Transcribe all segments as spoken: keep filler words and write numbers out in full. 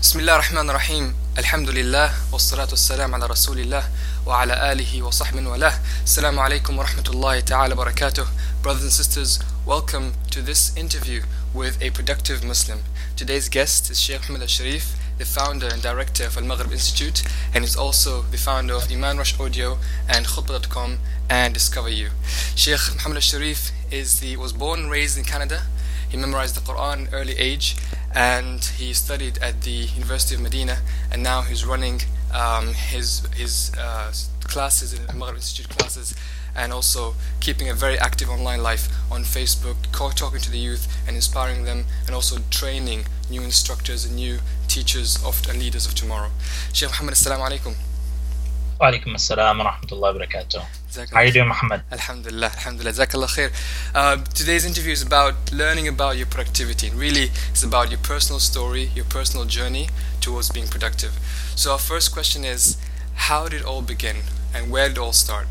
بسم الله الرحمن الرحيم الحمد لله والصلاة والسلام على رسول الله وعلى آله وصحبه والاه. Assalamu alaikum wa rahmatullahi ta'ala barakatuh. Brothers and sisters, welcome to this interview with a productive Muslim. Today's guest is Sheikh Muhammad Al-Sharif, the founder and director of Al-Maghrib Institute, and is also the founder of Iman Rush Audio and Khutbah dot com and Discover You. Sheikh Muhammad Al-Sharif is the, was born and raised in Canada. He memorized the Quran at an early age, and he studied at the University of Medina, and now he's running um, his his uh, classes in Maghrib Institute classes, and also keeping a very active online life on Facebook, talking to the youth and inspiring them, and also training new instructors and new teachers of and leaders of tomorrow. Sheikh Muhammad, assalamu alaikum. Wa alaikum assalam wa rahmatullahi wa barakatuh. How are you doing, Muhammad? Alhamdulillah, alhamdulillah, jazakallah khair. Uh, today's interview is about learning about your productivity. Really, it's about your personal story, your personal journey towards being productive. So our first question is, how did it all begin and where did it all start?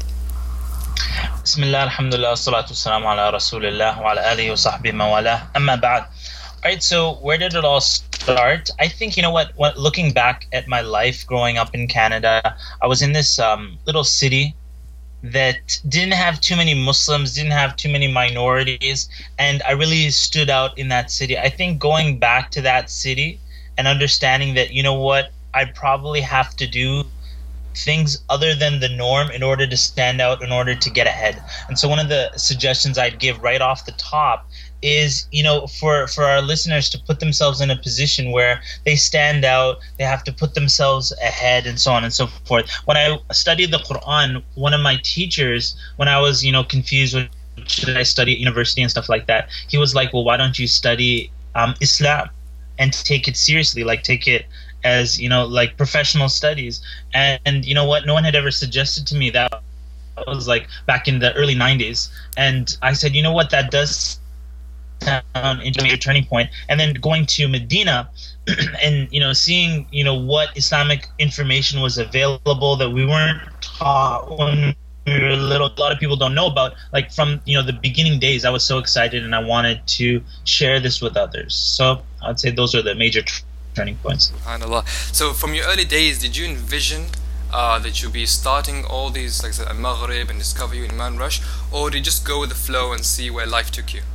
Bismillah, alhamdulillah, salatu wassalamu ala rasulillah wa ala alihi wa sahbihi mawala. Amma ba'd. Alright, so where did it all start? I think, you know what, what, looking back at my life growing up in Canada, I was in this um, little city that didn't have too many Muslims, didn't have too many minorities, and I really stood out in that city. I think going back to that city and understanding that, you know what, I probably have to do things other than the norm in order to stand out, in order to get ahead. And so one of the suggestions I'd give right off the top is, you know, for, for our listeners to put themselves in a position where they stand out, they have to put themselves ahead, and so on and so forth. When I studied the Quran, one of my teachers, when I was, you know, confused with should I study at university and stuff like that, he was like, well, why don't you study um, Islam and take it seriously, like take it as, you know, like professional studies. And, and you know what, no one had ever suggested to me that. That was like back in the early nineties. And I said, you know what, that does down into a major turning point. And then going to Medina and, you know, seeing, you know, what Islamic information was available that we weren't taught when we were little. A lot of people don't know about. Like from, you know, the beginning days, I was so excited and I wanted to share this with others. So I'd say those are the major t- turning points. SubhanAllah. So from your early days, did you envision uh, that you'll be starting all these, like I said, Al-Maghrib and Discover You and Iman Rush, or did you just go with the flow and see where life took you?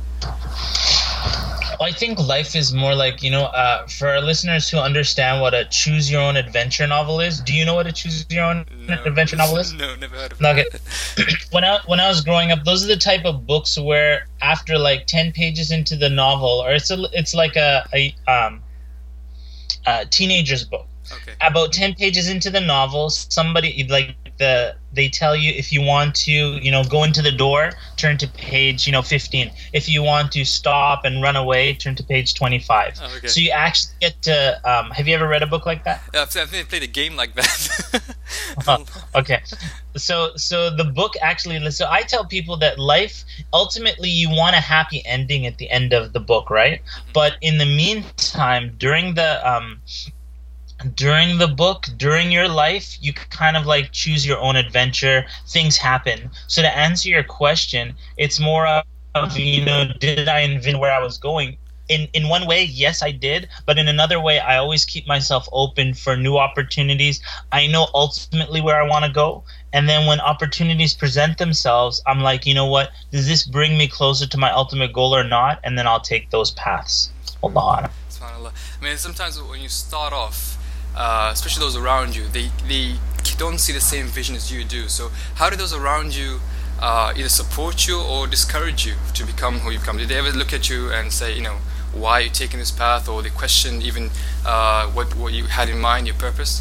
I think life is more like, you know, uh, for our listeners who understand what a choose your own adventure novel is. Do you know what a choose your own no. adventure novel is? No, never heard of okay. it. when I when I was growing up, those are the type of books where after like ten pages into the novel, or it's a, it's like a, a um a teenager's book. Okay. About ten pages into the novel, somebody like the they tell you if you want to, you know, go into the door, turn to page, you know, fifteen. If you want to stop and run away, turn to page twenty-five. Oh, okay. So you actually get to. Um, have you ever read a book like that? Yeah, I've, I've played a game like that. Oh, okay. So so the book actually. So I tell people that life ultimately you want a happy ending at the end of the book, right? Mm-hmm. But in the meantime, during the um. During the book, during your life, you kind of like choose your own adventure. Things happen. So to answer your question, it's more of, you know, did I envision where I was going? In in one way, yes, I did. But in another way, I always keep myself open for new opportunities. I know ultimately where I want to go. And then when opportunities present themselves, I'm like, you know what? Does this bring me closer to my ultimate goal or not? And then I'll take those paths. Allah. SubhanAllah. I mean, sometimes when you start off, Uh, especially those around you, they they don't see the same vision as you do. So how do those around you uh, either support you or discourage you to become who you become? Did they ever look at you and say, you know, why are you taking this path, or they question even uh, what what you had in mind, your purpose?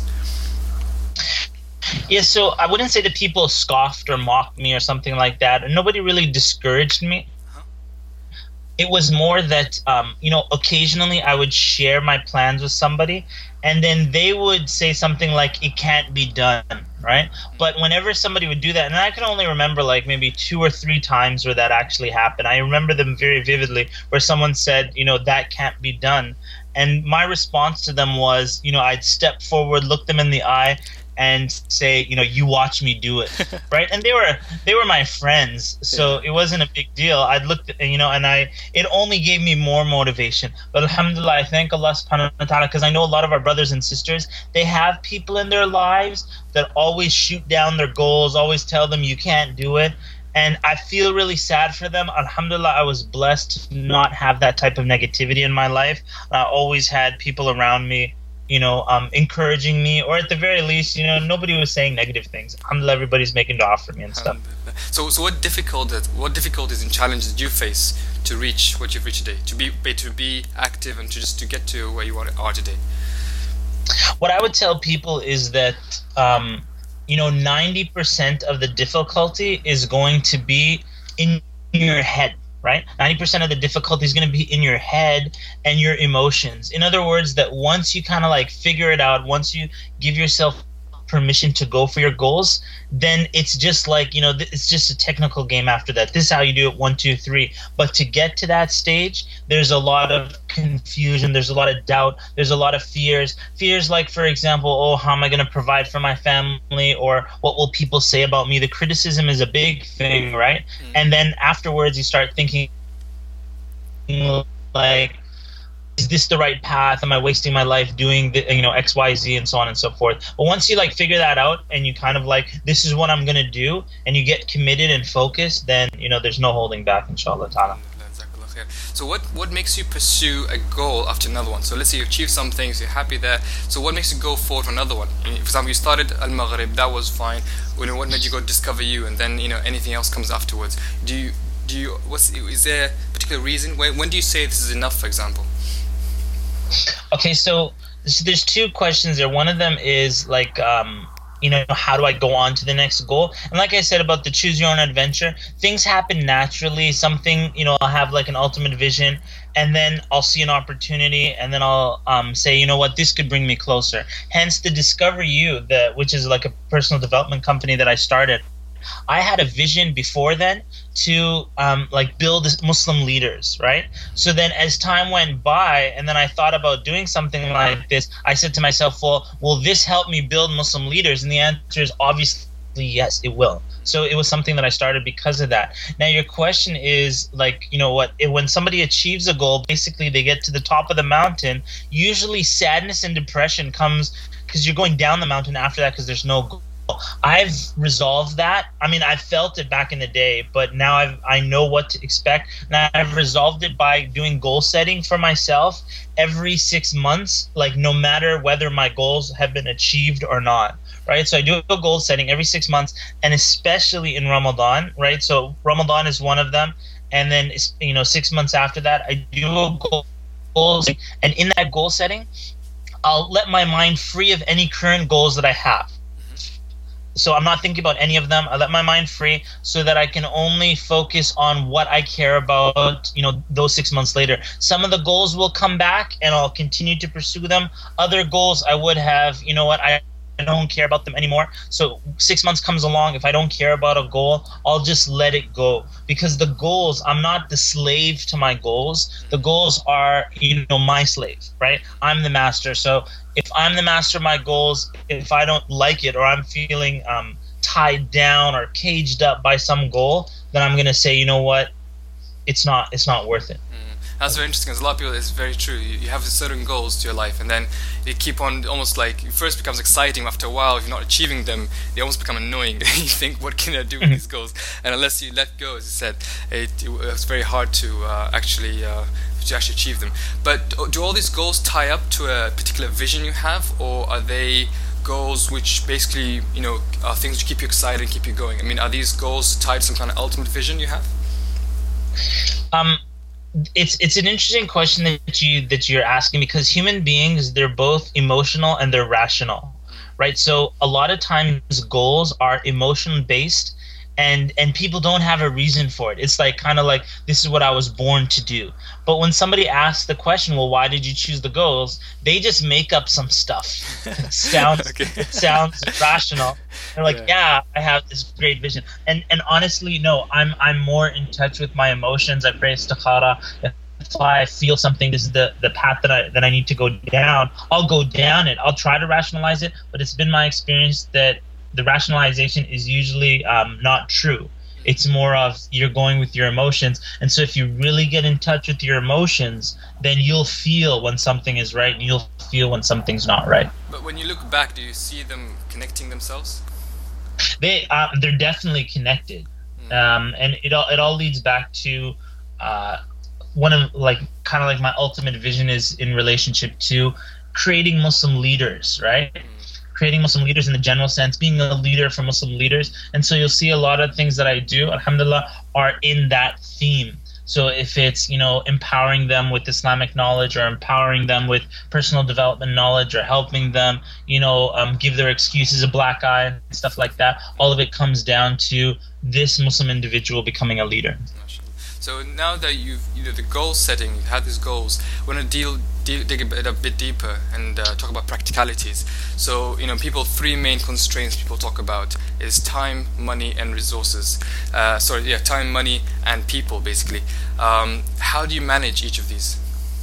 Yeah, so I wouldn't say that people scoffed or mocked me or something like that. Nobody really discouraged me. It was more that, um, you know, occasionally I would share my plans with somebody, and then they would say something like, it can't be done, right? But whenever somebody would do that, and I can only remember like maybe two or three times where that actually happened. I remember them very vividly, where someone said, you know, that can't be done. And my response to them was, you know, I'd step forward, look them in the eye, and say, you know, you watch me do it, right? And they were they were my friends, so Yeah. it wasn't a big deal. I'd look, you know, and I it only gave me more motivation. But alhamdulillah, I thank Allah subhanahu wa ta'ala, because I know a lot of our brothers and sisters, they have people in their lives that always shoot down their goals, always tell them you can't do it. And I feel really sad for them. Alhamdulillah, I was blessed to not have that type of negativity in my life. I always had people around me, you know, um, encouraging me, or at the very least, you know, nobody was saying negative things. Alhamdulillah, everybody's making dua for me and stuff. So, so what difficulties, what difficulties and challenges did you face to reach what you've reached today? To be, to be active and to just to get to where you are today? What I would tell people is that, um, you know, ninety percent of the difficulty is going to be in your head, right? ninety percent of the difficulty is going to be in your head and your emotions. In other words, that once you kind of like figure it out, once you give yourself permission to go for your goals, then it's just like, you know, it's just a technical game after that. This is how you do it, one, two, three. But to get to that stage, there's a lot of confusion, there's a lot of doubt, there's a lot of fears. Fears like, for example, oh, how am I going to provide for my family? Or what will people say about me? The criticism is a big thing, right? Mm-hmm. And then afterwards, you start thinking like, is this the right path? Am I wasting my life doing the, you know, X, Y, Z, and so on and so forth? But once you like figure that out and you kind of like, this is what I'm going to do, and you get committed and focused, then, you know, there's no holding back, inshallah ta'ala. So what, what makes you pursue a goal after another one? So let's say you achieve some things, you're happy there. So what makes you go forward for another one? For example, you started Al-Maghrib, that was fine. You know, what made you go discover you, and then, you know, anything else comes afterwards? Do you, do you, what's, is there a particular reason? When, when do you say this is enough, for example? Okay, so, so there's two questions there. One of them is like, um, you know, how do I go on to the next goal? And like I said about the choose your own adventure, things happen naturally. Something, you know, I'll have like an ultimate vision, and then I'll see an opportunity, and then I'll um, say, you know what, this could bring me closer. Hence the Discover You, the, which is like a personal development company that I started. I had a vision before then to um, like build Muslim leaders, right? So then as time went by, and then I thought about doing something like this, I said to myself, well, will this help me build Muslim leaders? And the answer is obviously yes, it will. So it was something that I started because of that. Now your question is like, you know what, it, when somebody achieves a goal, basically they get to the top of the mountain, usually sadness and depression comes because you're going down the mountain after that because there's no goal. I've resolved that. I mean, I felt it back in the day, but now I've, I know what to expect. And I've resolved it by doing goal setting for myself every six months, like no matter whether my goals have been achieved or not, right? So I do a goal setting every six months, and especially in Ramadan, right? So Ramadan is one of them. And then, you know, six months after that, I do a goal setting. And in that goal setting, I'll let my mind free of any current goals that I have. So I'm not thinking about any of them. I let my mind free so that I can only focus on what I care about, you know, those six months later. Some of the goals will come back and I'll continue to pursue them. Other goals I would have, you know what, I I don't care about them anymore. So six months comes along, if I don't care about a goal, I'll just let it go. Because the goals, I'm not the slave to my goals. The goals are, you know, my slave, right? I'm the master. So if I'm the master of my goals, if I don't like it, or I'm feeling um, tied down or caged up by some goal, then I'm going to say, you know what, it's not, it's not worth it. That's very interesting, because a lot of people, it's very true. You, you have certain goals to your life, and then they keep on almost like, it first becomes exciting. After a while, if you're not achieving them, they almost become annoying. You think, what can I do with these goals? And unless you let go, as you said, it, it, it's very hard to uh, actually uh, to actually achieve them. But do all these goals tie up to a particular vision you have, or are they goals which basically, you know, are things that keep you excited and keep you going? I mean, are these goals tied to some kind of ultimate vision you have? Um. It's it's an interesting question that you that you're asking, because human beings, they're both emotional and they're rational, right? So a lot of times goals are emotion based, and and people don't have a reason for it. It's like kind of like, this is what I was born to do. But when somebody asks the question, well, why did you choose the goals? They just make up some stuff. It sounds okay. It sounds rational. They're like, yeah. yeah, I have this great vision. And and honestly, no, I'm I'm more in touch with my emotions. I pray istikhara. If if I feel something, this is the, the path that I that I need to go down, I'll go down it. I'll try to rationalize it, but it's been my experience that the rationalization is usually um, not true. It's more of you're going with your emotions. And so if you really get in touch with your emotions, then you'll feel when something is right and you'll feel when something's not right. But when you look back, do you see them connecting themselves? They, um, they're definitely connected. Mm. Um, and it all, it all leads back to uh, one of like kind of like my ultimate vision is in relationship to creating Muslim leaders, right? Mm. Creating Muslim leaders in the general sense, being a leader for Muslim leaders. And so you'll see a lot of things that I do, alhamdulillah, are in that theme. So if it's, you know, empowering them with Islamic knowledge or empowering them with personal development knowledge or helping them, you know, um, give their excuses a black eye and stuff like that, all of it comes down to this Muslim individual becoming a leader. So now that you've, you know, the goal setting, you've had these goals, we're going to deal, deal, dig a bit, a bit deeper and uh, talk about practicalities. So, you know, people, three main constraints people talk about is time, money, and resources. Uh, sorry, yeah, time, money, and people, basically. Um, how do you manage each of these?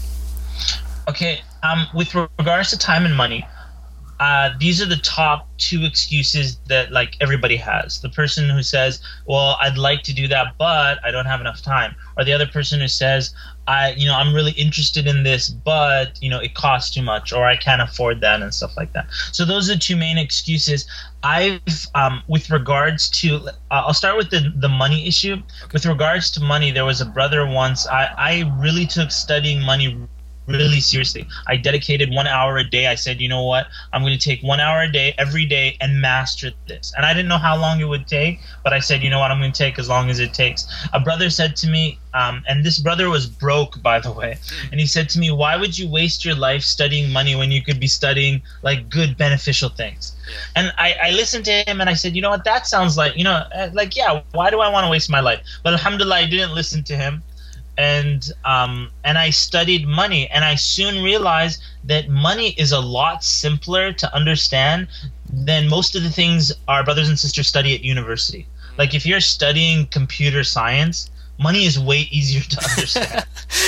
Okay, um, with regards to time and money, Uh, these are the top two excuses that like everybody has. The person who says, well, I'd like to do that, but I don't have enough time. Or the other person who says, I, you know, I'm really interested in this, but, you know, it costs too much or I can't afford that and stuff like that. So those are the two main excuses. I've, um, with regards to, uh, I'll start with the, the money issue. Okay. With regards to money, there was a brother once, I, I really took studying money really seriously. I dedicated one hour a day. I said, you know what, I'm going to take one hour a day every day and master this. And I didn't know how long it would take, but I said, you know what, I'm going to take as long as it takes. A brother said to me, um, and this brother was broke, by the way, and he said to me, why would you waste your life studying money when you could be studying like good beneficial things? And I, I listened to him and I said, you know what, that sounds like, you know, like, yeah, why do I want to waste my life? But alhamdulillah, I didn't listen to him. And um, and I studied money, and I soon realized that money is a lot simpler to understand than most of the things our brothers and sisters study at university. Like if you're studying computer science, money is way easier to understand.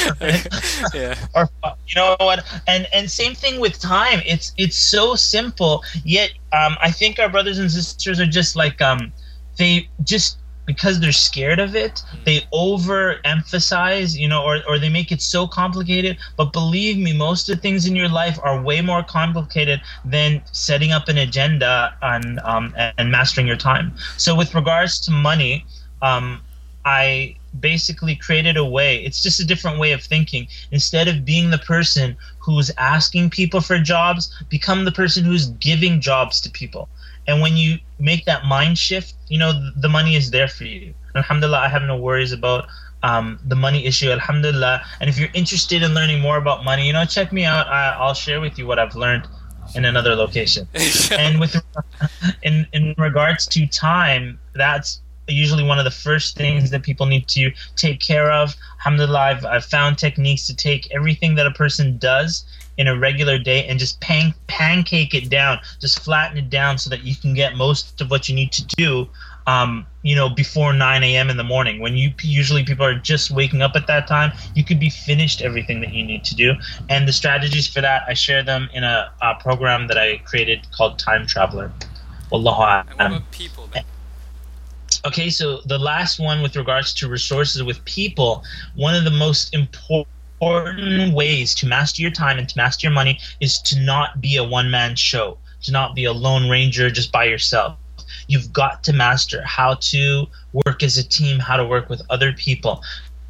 Yeah. Or you know what? And and same thing with time. It's it's so simple. Yet um, I think our brothers and sisters are just like um, they just. because they're scared of it, they overemphasize, you know, or, or they make it so complicated. But believe me, most of the things in your life are way more complicated than setting up an agenda and um, and mastering your time. So with regards to money, um, I basically created a way. It's just a different way of thinking. Instead of being the person who's asking people for jobs, become the person who's giving jobs to people. And when you make that mind shift, you know, the money is there for you. Alhamdulillah, I have no worries about um, the money issue, alhamdulillah. And if you're interested in learning more about money, you know, check me out. I, I'll share with you what I've learned in another location. And with in, in regards to time, that's usually one of the first things that people need to take care of. Alhamdulillah, I've, I've found techniques to take everything that a person does in a regular day and just pan- pancake it down, just flatten it down so that you can get most of what you need to do, um, you know, before nine a.m. in the morning. When you usually people are just waking up at that time, you could be finished everything that you need to do. And the strategies for that, I share them in a, a program that I created called Time Traveler. Wallahu a'lam. And what about people then? Okay, so the last one with regards to resources with people, one of the most important important ways to master your time and to master your money is to not be a one-man show, to not be a lone ranger just by yourself. You've got to master how to work as a team, how to work with other people.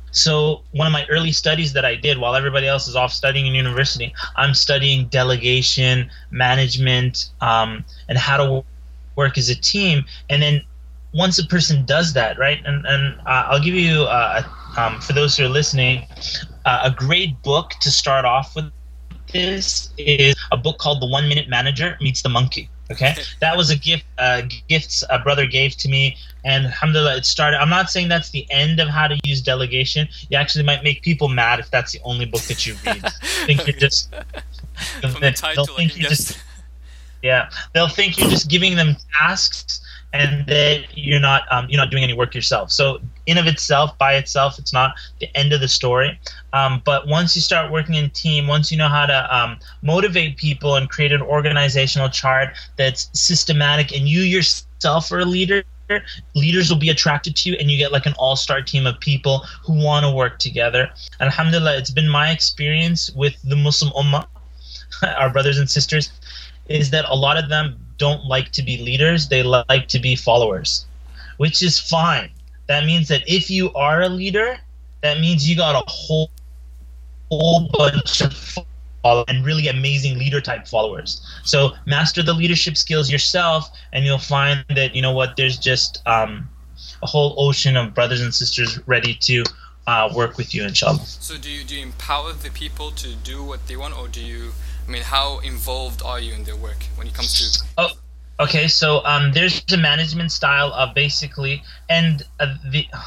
So one of my early studies that I did while everybody else is off studying in university, I'm studying delegation, management, um, and how to work as a team. And then once a person does that, right, and, and uh, I'll give you, uh, um, for those who are listening, Uh, a great book to start off with this is a book called The One Minute Manager Meets the Monkey. Okay, that was a gift, uh, gifts a brother gave to me, and alhamdulillah, it started. I'm not saying that's the end of how to use delegation. You actually might make people mad if that's the only book that you read. I think you're just From the title, they'll think you're just yeah, they'll think you're just giving them tasks and that you're not um, you're not doing any work yourself. So in of itself, by itself, it's not the end of the story. Um, but once you start working in team, once you know how to um, motivate people and create an organizational chart that's systematic, and you yourself are a leader, leaders will be attracted to you, and you get like an all-star team of people who want to work together. And alhamdulillah, it's been my experience with the Muslim Ummah, our brothers and sisters, is that a lot of them don't like to be leaders, they like to be followers, which is fine. That means that if you are a leader, that means you got a whole, whole bunch of followers and really amazing leader type followers. So master the leadership skills yourself, and you'll find that, you know what, there's just um, a whole ocean of brothers and sisters ready to uh, work with you, inshallah. So do you, do you empower the people to do what they want, or do you, I mean, how involved are you in their work when it comes to... Oh, okay, so um, there's a management style of basically, and uh, the uh,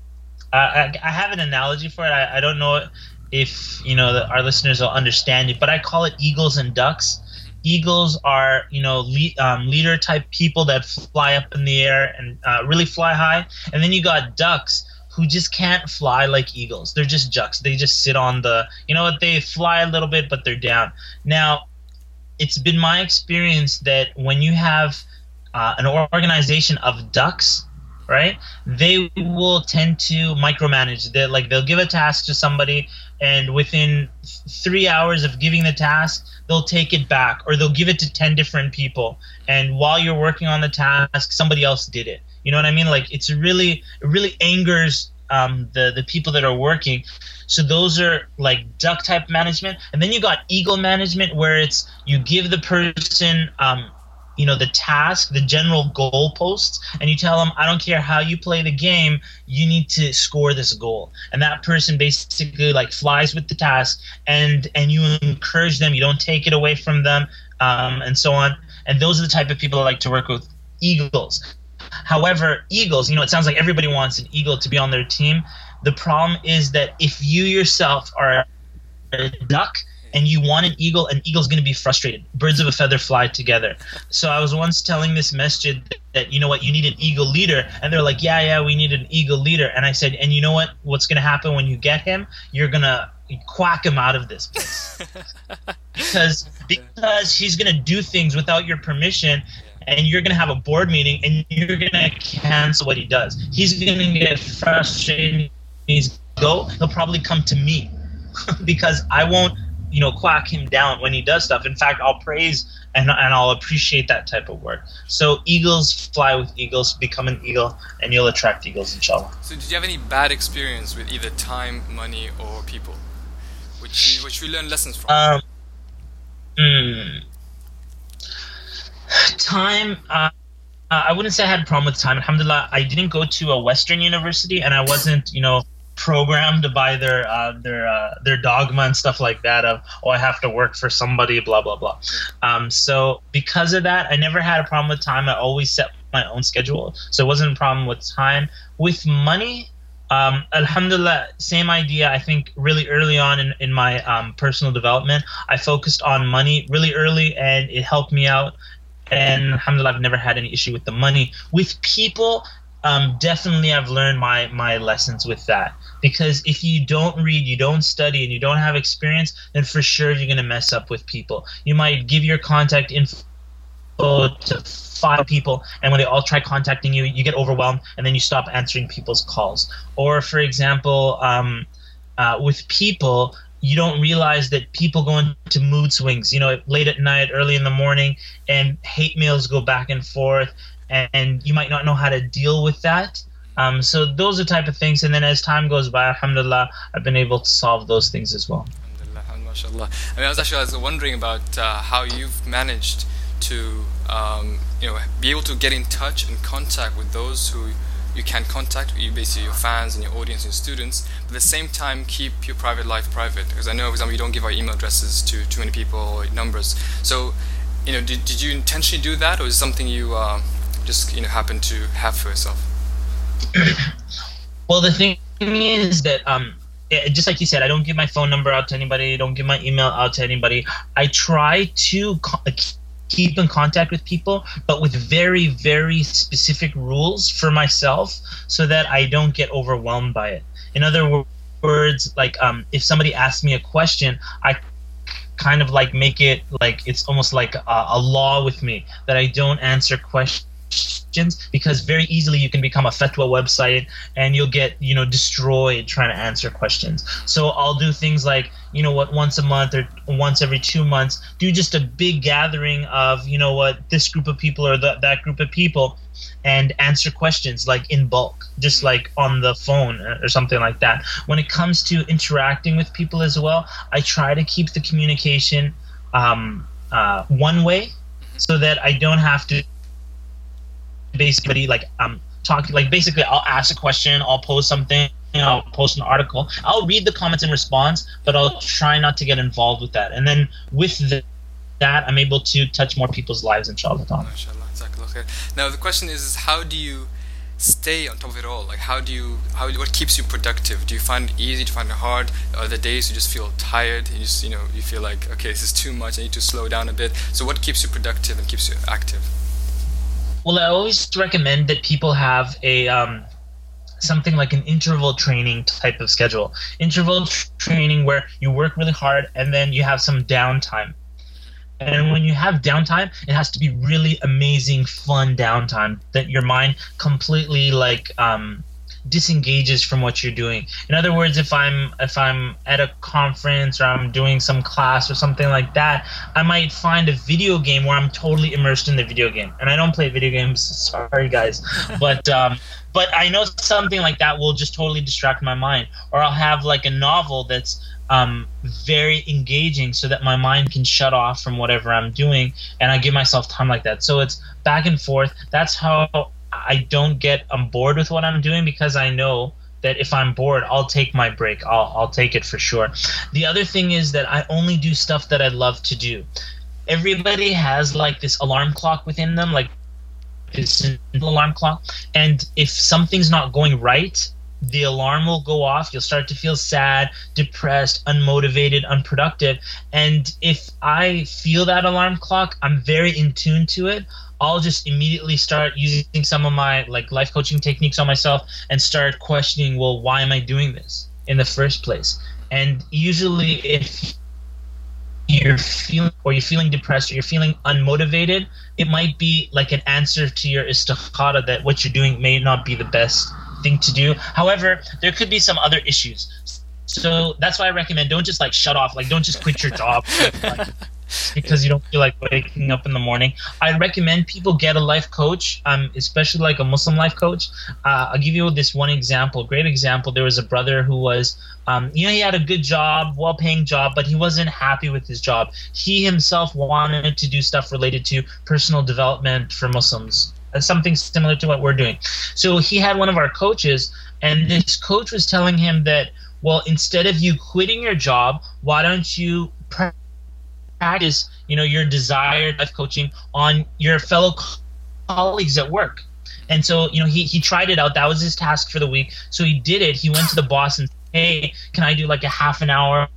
I, I have an analogy for it. I, I don't know if, you know, the, our listeners will understand it, but I call it eagles and ducks. Eagles are, you know, le- um, leader type people that fly up in the air and uh, really fly high. And then you got ducks who just can't fly like eagles. They're just ducks. They just sit on the, you know what, they fly a little bit, but they're down. Now, it's been my experience that when you have uh, an organization of ducks, right, they will tend to micromanage. They like they'll give a task to somebody, and within three hours of giving the task, they'll take it back, or they'll give it to ten different people. And while you're working on the task, somebody else did it. You know what I mean? Like it's really, it really angers um, the the people that are working. So those are like duck type management. And then you got eagle management, where it's you give the person um, you know, the task, the general goalposts, and you tell them, I don't care how you play the game, you need to score this goal. And that person basically like flies with the task, and and you encourage them, you don't take it away from them, um, and so on. And those are the type of people I like to work with, eagles. However, eagles, you know, it sounds like everybody wants an eagle to be on their team. The problem is that if you yourself are a duck, and you want an eagle, an eagle's going to be frustrated. Birds of a feather fly together. So I was once telling this masjid that, you know what, you need an eagle leader. And they're like, yeah, yeah, we need an eagle leader. And I said, and you know what, what's going to happen when you get him? You're going to quack him out of this place. because, because he's going to do things without your permission, and you're going to have a board meeting, and you're going to cancel what he does. He's going to get frustrated. He's go. He'll probably come to me because I won't, you know, quack him down when he does stuff. In fact, I'll praise and and I'll appreciate that type of work. So eagles fly with eagles, become an eagle, and you'll attract eagles, inshallah. So did you have any bad experience with either time, money, or people, which you, which you learned lessons from? Um, mm, time, uh, I wouldn't say I had a problem with time. Alhamdulillah, I didn't go to a Western university, and I wasn't, you know, programmed by their uh, their uh, their dogma and stuff like that of, oh, I have to work for somebody, blah blah blah. Um, so because of that, I never had a problem with time. I always set my own schedule, so it wasn't a problem with time. With money, um, alhamdulillah, same idea. I think really early on in in my um, personal development, I focused on money really early, and it helped me out. And alhamdulillah, I've never had any issue with the money. With people, um, definitely I've learned my my lessons with that. Because if you don't read, you don't study, and you don't have experience, then for sure you're going to mess up with people. You might give your contact info to five people, and when they all try contacting you, you get overwhelmed, and then you stop answering people's calls. Or, for example, um, uh, with people, you don't realize that people go into mood swings, you know, late at night, early in the morning, and hate mails go back and forth, and, and you might not know how to deal with that. Um, so those are the type of things, and then as time goes by, alhamdulillah, I've been able to solve those things as well. Alhamdulillah, mashallah. I mean, I was actually I was wondering about uh, how you've managed to, um, you know, be able to get in touch and contact with those who you can contact, you basically your fans and your audience and your students, but at the same time keep your private life private. Because I know, for example, you don't give out email addresses to too many people or numbers. So, you know, did did you intentionally do that, or is it something you uh, just you know happen to have for yourself? Well, the thing is that, um, it, just like you said, I don't give my phone number out to anybody. Don't give my email out to anybody. I try to co- keep in contact with people, but with very, very specific rules for myself so that I don't get overwhelmed by it. In other words, like um, if somebody asks me a question, I kind of like make it like it's almost like a, a law with me that I don't answer questions, because very easily you can become a fatwa website and you'll get, you know, destroyed trying to answer questions. So I'll do things like, you know what, once a month or once every two months, do just a big gathering of, you know what, this group of people or the, that group of people, and answer questions like in bulk, just like on the phone or something like that. When it comes to interacting with people as well, I try to keep the communication um, uh, one way so that I don't have to basically like um talk like basically I'll ask a question, I'll post something, you know, I'll post an article, I'll read the comments and response, but I'll try not to get involved with that. And then with the, that, I'm able to touch more people's lives, inshallah. Now the question is, how do you stay on top of it all? Like, how do you how what keeps you productive? Do you find it easy? Do you find it hard? Are there days you just feel tired? You just, you know, you feel like, okay, this is too much, I need to slow down a bit. So what keeps you productive and keeps you active? Well, I always recommend that people have a um, something like an interval training type of schedule. Interval tr- training where you work really hard and then you have some downtime. And when you have downtime, it has to be really amazing, fun downtime that your mind completely like um, disengages from what you're doing. In other words, if I'm if I'm at a conference or I'm doing some class or something like that, I might find a video game where I'm totally immersed in the video game. And I don't play video games, sorry guys, but um, but I know something like that will just totally distract my mind. Or I'll have like a novel that's um, very engaging so that my mind can shut off from whatever I'm doing, and I give myself time like that. So it's back and forth. That's how I don't get I'm bored with what I'm doing, because I know that if I'm bored, I'll take my break. I'll I'll take it for sure. The other thing is that I only do stuff that I love to do. Everybody has like this alarm clock within them, like this alarm clock, and if something's not going right, the alarm will go off. You'll start to feel sad, depressed, unmotivated, unproductive. And if I feel that alarm clock, I'm very in tune to it. I'll just immediately start using some of my like life coaching techniques on myself and start questioning, well, why am I doing this in the first place? And usually if you're feeling or you're feeling depressed or you're feeling unmotivated, it might be like an answer to your istikhara that what you're doing may not be the best thing to do. However, there could be some other issues. So that's why I recommend don't just like shut off, like don't just quit your job like, because you don't feel like waking up in the morning. I recommend people get a life coach, um, especially like a Muslim life coach. Uh, I'll give you this one example, great example. There was a brother who was, um, you know, he had a good job, well-paying job, but he wasn't happy with his job. He himself wanted to do stuff related to personal development for Muslims, something similar to what we're doing. So he had one of our coaches, and this coach was telling him that, well, instead of you quitting your job, why don't you practice, you know, your desired life coaching on your fellow colleagues at work? And so, you know, he, he tried it out. That was his task for the week. So he did it. He went to the boss and said, hey, can I do like a half an hour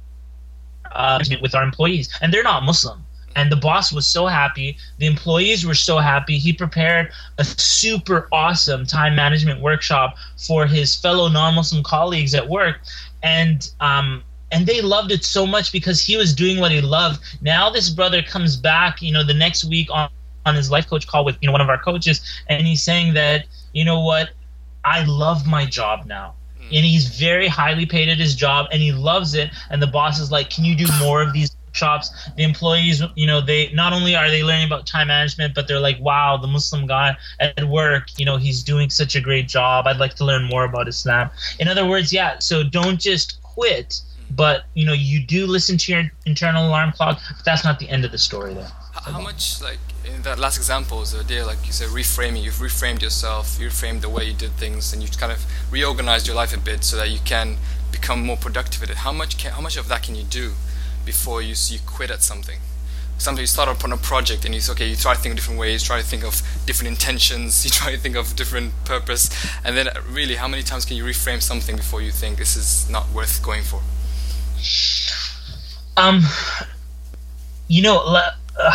uh, with our employees? And they're not Muslim. And the boss was so happy. The employees were so happy. He prepared a super awesome time management workshop for his fellow non-Muslim colleagues at work. And um, and they loved it so much because he was doing what he loved. Now this brother comes back, you know, the next week on, on his life coach call with, you know, one of our coaches, and he's saying that, you know what, I love my job now. And he's very highly paid at his job, and he loves it. And the boss is like, can you do more of these workshops? The employees, you know, they not only are they learning about time management, but they're like, wow, the Muslim guy at work, you know, he's doing such a great job. I'd like to learn more about Islam. In other words, yeah, so don't just quit, but, you know, you do listen to your internal alarm clock, but that's not the end of the story there. How much, like, in that last example, is the idea, like you said, reframing. You've reframed yourself, you reframed the way you did things, and you've kind of reorganized your life a bit so that you can become more productive at it. How much can, how much of that can you do before you you quit at something? Sometimes you start up on a project and you say, okay, you try to think of different ways, try to think of different intentions, you try to think of different purpose, and then really, how many times can you reframe something before you think this is not worth going for? Um, you know, uh,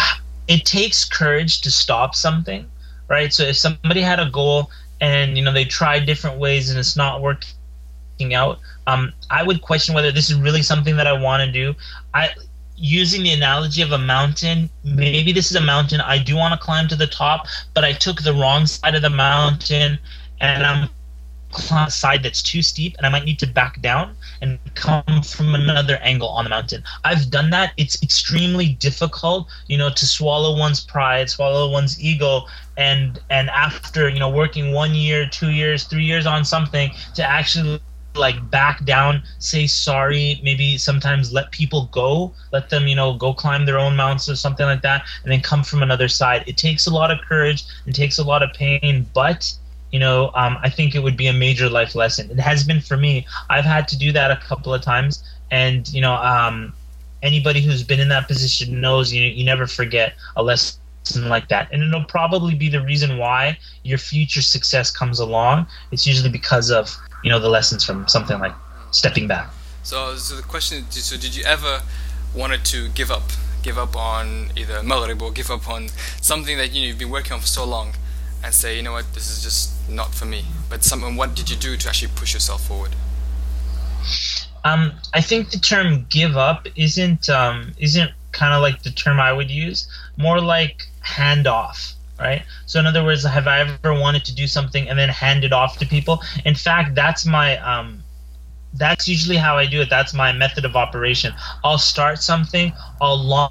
it takes courage to stop something, right? So if somebody had a goal and you know they tried different ways and it's not working out, um, I would question whether this is really something that I want to do. I using the analogy of a mountain, maybe this is a mountain I do want to climb to the top, but I took the wrong side of the mountain and I'm on a side that's too steep and I might need to back down and come from another angle on the mountain. I've done that. It's extremely difficult, you know, to swallow one's pride, swallow one's ego, and and after, you know, working one year, two years, three years on something, to actually like back down, say sorry, maybe sometimes let people go, let them, you know, go climb their own mountains or something like that, and then come from another side. It takes a lot of courage, it takes a lot of pain, but you know, um, I think it would be a major life lesson. It has been for me. I've had to do that a couple of times, and you know, um, anybody who's been in that position knows you you never forget a lesson like that, and it'll probably be the reason why your future success comes along. It's usually because of, you know, the lessons from something like stepping back. So, so the question is, so did you ever wanted to give up, give up on either Maghrib or give up on something that you know, you've been working on for so long, and say, you know what, this is just not for me? But some, and what did you do to actually push yourself forward? Um, I think the term "give up" isn't um, isn't kind of like the term I would use. More like hand off, right? So in other words, have I ever wanted to do something and then hand it off to people? In fact, that's my um, that's usually how I do it. That's my method of operation. I'll start something, I'll launch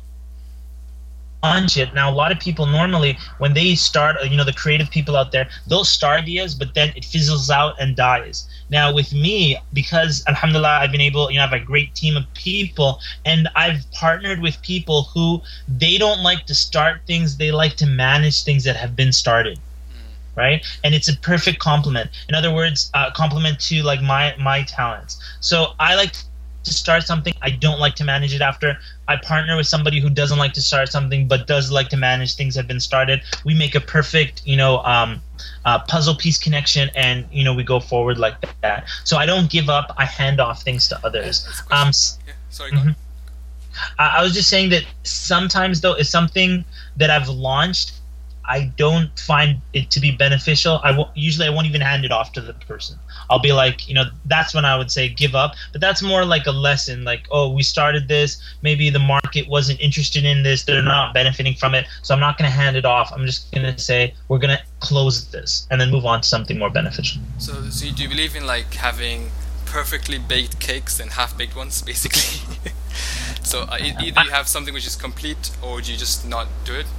it. Now, a lot of people normally, when they start, you know, the creative people out there, they'll start ideas, but then it fizzles out and dies. Now, with me, because alhamdulillah, I've been able, you know, I have a great team of people, and I've partnered with people who they don't like to start things, they like to manage things that have been started. Right? And it's a perfect complement. In other words, uh, complement to like my my talents. So I like to start something. I don't like to manage it after. I partner with somebody who doesn't like to start something but does like to manage things that have been started. We make a perfect, you know, um, uh, puzzle piece connection, and you know we go forward like that. So I don't give up. I hand off things to others. Um, yeah. Sorry, go mm-hmm. on. I, I was just saying that sometimes though, it's something that I've launched, I don't find it to be beneficial. I won't, usually I won't even hand it off to the person. I'll be like, you know, that's when I would say give up. But that's more like a lesson. Like, oh, we started this. Maybe the market wasn't interested in this. They're not benefiting from it. So I'm not going to hand it off. I'm just going to say we're going to close this and then move on to something more beneficial. So, so do you believe in like having perfectly baked cakes and half-baked ones, basically? So uh, either you have something which is complete, or do you just not do it?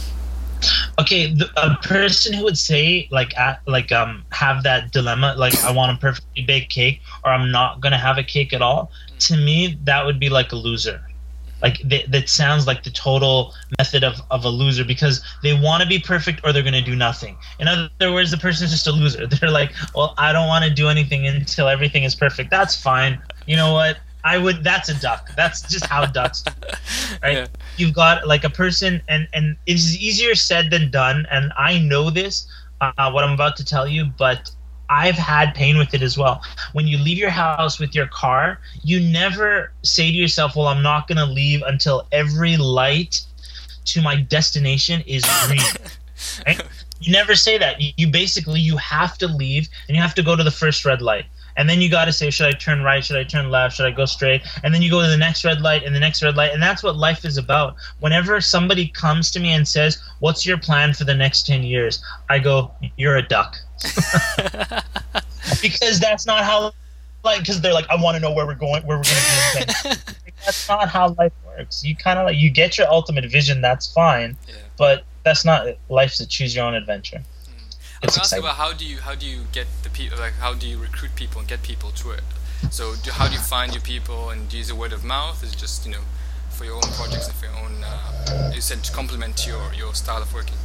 Okay, the, a person who would say like uh, like um have that dilemma, like I want a perfectly baked cake or I'm not gonna have a cake at all, to me that would be like a loser. Like they, that sounds like the total method of, of a loser, because they want to be perfect or they're gonna do nothing. In other words, the person's just a loser. They're like, well, I don't want to do anything until everything is perfect. That's fine. You know what? I would. That's a duck. That's just how ducks do, right? Yeah. You've got like a person, and and it's easier said than done. And I know this, uh, what I'm about to tell you, but I've had pain with it as well. When you leave your house with your car, you never say to yourself, "Well, I'm not going to leave until every light to my destination is green." Right? You never say that. You, you basically you have to leave, and you have to go to the first red light. And then you got to say, should I turn right? Should I turn left? Should I go straight? And then you go to the next red light and the next red light. And that's what life is about. Whenever somebody comes to me and says, what's your plan for the next ten years? I go, you're a duck. Because that's not how, like, because they're like, I want to know where we're going, where we're going to do things. That's not how life works. You kind of like, you get your ultimate vision, that's fine. Yeah. But that's not, life's a choose your own adventure. I was asking about how do you how do you get the people, like how do you recruit people and get people to it? So do, how do you find your people, and do you use a word of mouth? Is it just, you know, for your own projects and for your own, uh, you said to complement your, your style of working?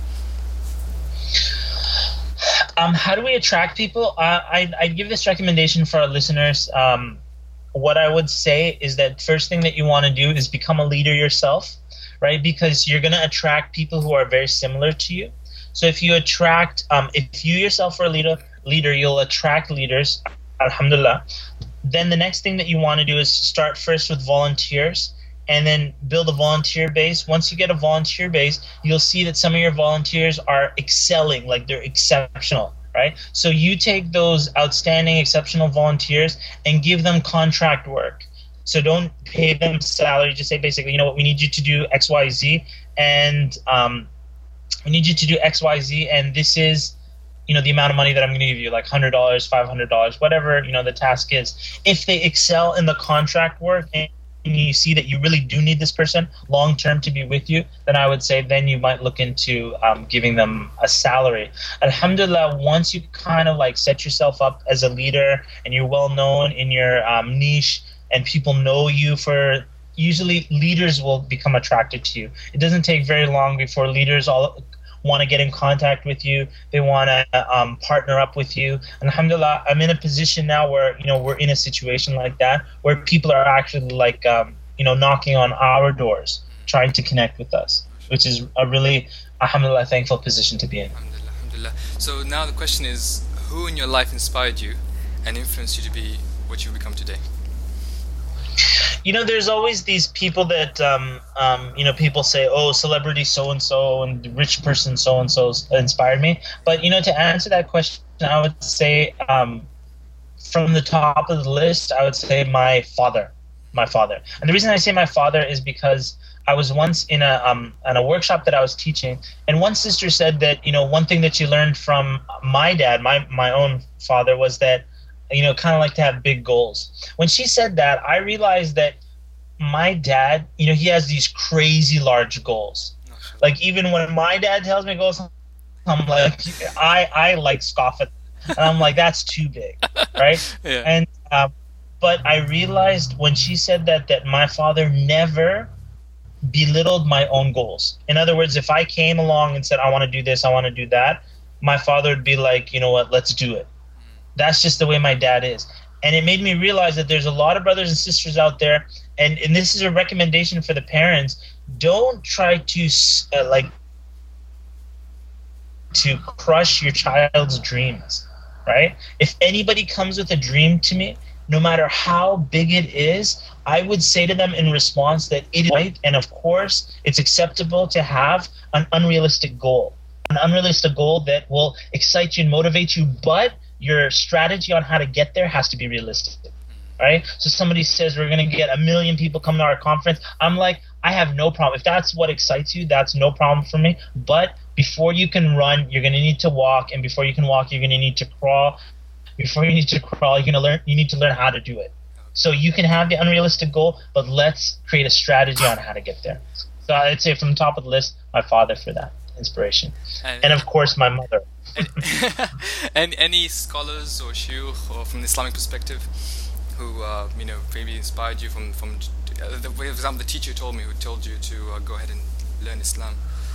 Um, how do we attract people? Uh, I I give this recommendation for our listeners. Um, what I would say is that first thing that you want to do is become a leader yourself, right? Because you're going to attract people who are very similar to you. So if you attract, um, if you yourself are a leader, leader, you'll attract leaders, alhamdulillah. Then the next thing that you want to do is start first with volunteers, and then build a volunteer base. Once you get a volunteer base, you'll see that some of your volunteers are excelling, like they're exceptional, right? So you take those outstanding, exceptional volunteers and give them contract work. So don't pay them salary. Just say basically, you know what, we need you to do X, Y, Z, and um, we need you to do X, Y, Z, and this is, you know, the amount of money that I'm going to give you, like one hundred dollars, five hundred dollars, whatever, you know, the task is. If they excel in the contract work and you see that you really do need this person long term to be with you, then I would say then you might look into um, giving them a salary. Alhamdulillah, once you kind of like set yourself up as a leader and you're well known in your um, niche and people know you for, usually leaders will become attracted to you. It doesn't take very long before leaders all want to get in contact with you. They want to um, partner up with you. And alhamdulillah, I'm in a position now where, you know, we're in a situation like that where people are actually like, um, you know, knocking on our doors, trying to connect with us, which is a really, alhamdulillah, thankful position to be in. Alhamdulillah, alhamdulillah. So now the question is, who in your life inspired you and influenced you to be what you've become today? You know, there's always these people that, um, um, you know, people say, oh, celebrity so-and-so and rich person so-and-so inspired me. But, you know, to answer that question, I would say um, from the top of the list, I would say my father, my father. And the reason I say my father is because I was once in a um, in a workshop that I was teaching, and one sister said that, you know, one thing that she learned from my dad, my, my own father, was that, you know, kind of like to have big goals. When she said that, I realized that my dad, you know, he has these crazy large goals. Like even when my dad tells me goals, I'm like, I, I like scoff at, and I'm like, that's too big, right? Yeah. And uh, but I realized when she said that, that my father never belittled my own goals. In other words, if I came along and said, I want to do this, I want to do that, my father would be like, you know what, let's do it. That's just the way my dad is. And it made me realize that there's a lot of brothers and sisters out there, and, and this is a recommendation for the parents, don't try to uh, like to crush your child's dreams, right? If anybody comes with a dream to me, no matter how big it is, I would say to them in response that it is right, and of course it's acceptable to have an unrealistic goal, an unrealistic goal that will excite you and motivate you, but your strategy on how to get there has to be realistic, right? So somebody says we're going to get a million people come to our conference. I'm like, I have no problem. If that's what excites you, that's no problem for me. But before you can run, you're going to need to walk, and before you can walk, you're going to need to crawl. Before you need to crawl, you're going to learn. You need to learn how to do it. So you can have the unrealistic goal, but let's create a strategy on how to get there. So I'd say from the top of the list, my father for that inspiration, and, and of course my mother. And any scholars or shuyukh or from the Islamic perspective who uh, you know maybe inspired you from from uh, the, for example the teacher told me who told you to uh, go ahead and learn Islam?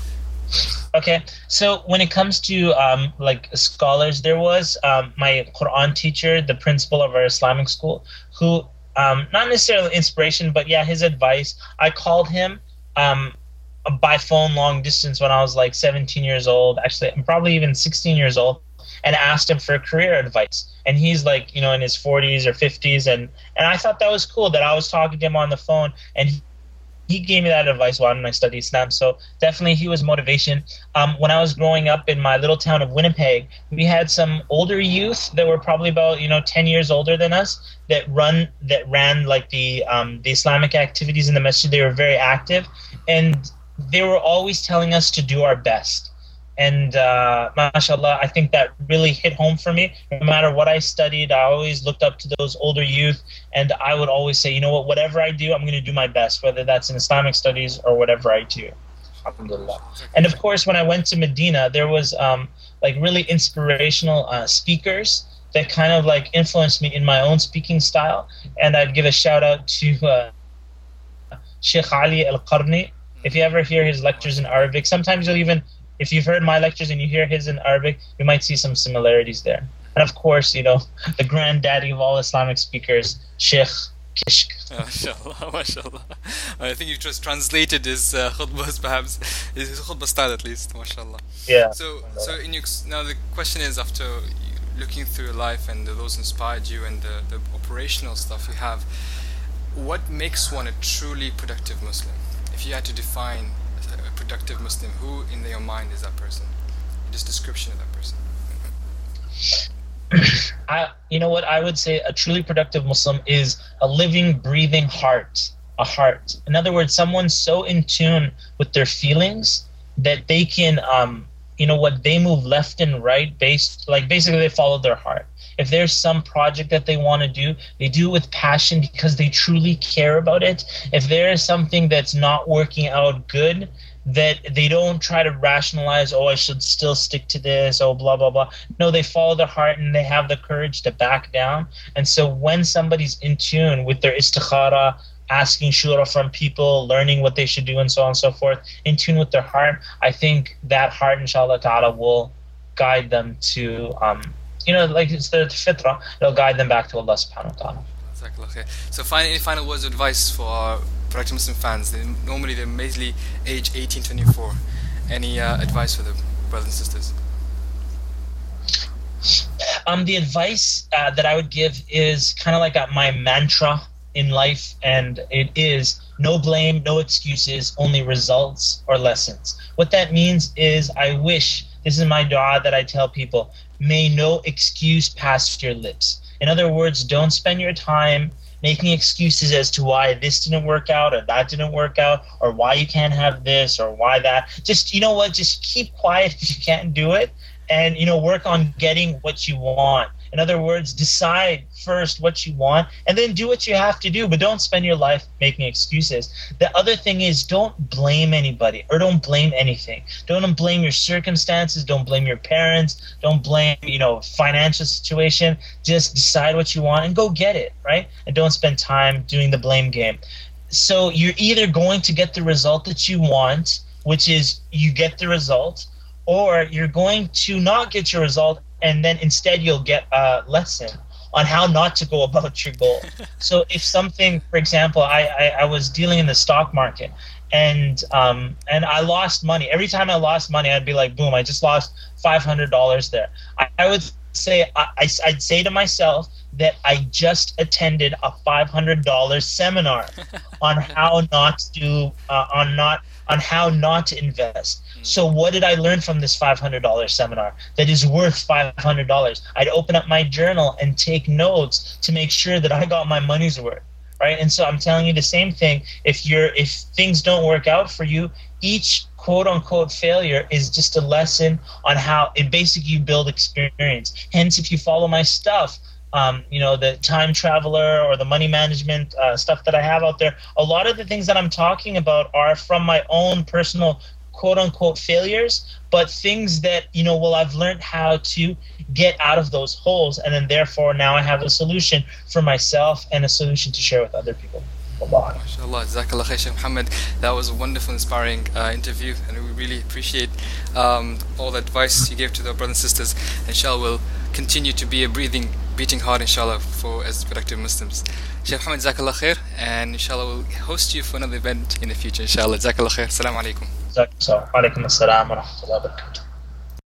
Okay, so when it comes to um, like scholars, there was um, my Quran teacher, the principal of our Islamic school, who um, not necessarily inspiration, but yeah, his advice. I called him um, by phone long distance when I was like seventeen years old, actually I'm probably even sixteen years old, and asked him for career advice. And he's like, you know, in his forties or fifties, and and I thought that was cool that I was talking to him on the phone, and he, he gave me that advice while I studied Islam. So definitely he was motivation. Um, when I was growing up in my little town of Winnipeg, we had some older youth that were probably about, you know, ten years older than us that run that ran like the um, the Islamic activities in the masjid. They were very active, and they were always telling us to do our best. And uh, mashallah, I think that really hit home for me. No matter what I studied, I always looked up to those older youth, and I would always say, you know what, whatever I do, I'm going to do my best, whether that's in Islamic studies or whatever I do. Alhamdulillah. And of course, when I went to Medina, there was um, like really inspirational uh, speakers that kind of like influenced me in my own speaking style. And I'd give a shout out to uh, Sheikh Ali Al-Qarni. If you ever hear his lectures in Arabic, sometimes you'll even, if you've heard my lectures and you hear his in Arabic, you might see some similarities there. And of course, you know, the granddaddy of all Islamic speakers, Sheikh Kishk. Oh, mashallah, mashallah. I think you just translated his uh, khutbahs, perhaps, his khutbah style at least, mashallah. Yeah. So, so in your, now the question is, after looking through your life and those inspired you and the, the operational stuff you have, what makes one a truly productive Muslim? If you had to define a productive Muslim, who in your mind is that person? Just description of that person. I, you know what I would say, a truly productive Muslim is a living, breathing heart, a heart. In other words, someone so in tune with their feelings that they can, um, you know what, they move left and right based, like basically they follow their heart. If there's some project that they want to do, they do it with passion because they truly care about it. If there is something that's not working out good, that they don't try to rationalize, oh, I should still stick to this, oh, blah, blah, blah. No, they follow their heart and they have the courage to back down. And so when somebody's in tune with their istikhara, asking shura from people, learning what they should do and so on and so forth, in tune with their heart, I think that heart, inshallah ta'ala, will guide them to, um, you know, like it's the fitrah, it'll guide them back to Allah subhanahu wa ta'ala. So final, any final words of advice for our productive Muslim fans? They, normally they're mainly age eighteen to twenty-four. Any uh, advice for the brothers and sisters? Um, the advice uh, that I would give is kind of like a, my mantra in life, and it is no blame, no excuses, only results or lessons. What that means is I wish, this is my dua that I tell people, may no excuse pass your lips. In other words, don't spend your time making excuses as to why this didn't work out or that didn't work out or why you can't have this or why that. Just, you know what, just keep quiet if you can't do it and, you know, work on getting what you want. In other words, decide first what you want and then do what you have to do, but don't spend your life making excuses. The other thing is don't blame anybody or don't blame anything. Don't blame your circumstances. Don't blame your parents. Don't blame, you know, financial situation. Just decide what you want and go get it, right? And don't spend time doing the blame game. So you're either going to get the result that you want, which is you get the result, or you're going to not get your result and then instead you'll get a lesson on how not to go about your goal. So if something, for example, I, I, I was dealing in the stock market and um, and I lost money. Every time I lost money, I'd be like, boom, I just lost five hundred dollars there. I, I would say, I, I'd say to myself that I just attended a five hundred dollars seminar on how not to, uh, on not, on how not to invest. So what did I learn from this five hundred dollars seminar that is worth five hundred dollars? I'd open up my journal and take notes to make sure that I got my money's worth, right? And so I'm telling you the same thing. If you're, if things don't work out for you, each quote unquote failure is just a lesson on how it basically you build experience. Hence, if you follow my stuff, Um, you know, the time traveler or the money management uh, stuff that I have out there, a lot of the things that I'm talking about are from my own personal quote unquote failures, but things that, you know, well, I've learned how to get out of those holes. And then therefore now I have a solution for myself and a solution to share with other people. Allah. MashaAllah, Jazakallah khair, Shaykh Muhammad. That was a wonderful, inspiring uh, interview, and we really appreciate um, all the advice you gave to the brothers and sisters. Inshallah, we'll continue to be a breathing, beating heart, inshallah, for as productive Muslims. Shaykh Muhammad, Jazakallah khair, and inshallah, we'll host you for another event in the future, inshallah. Jazakallah khair. Assalamu alaikum. Wa alaikum assalam wa rahmatullahi wa barakatuh.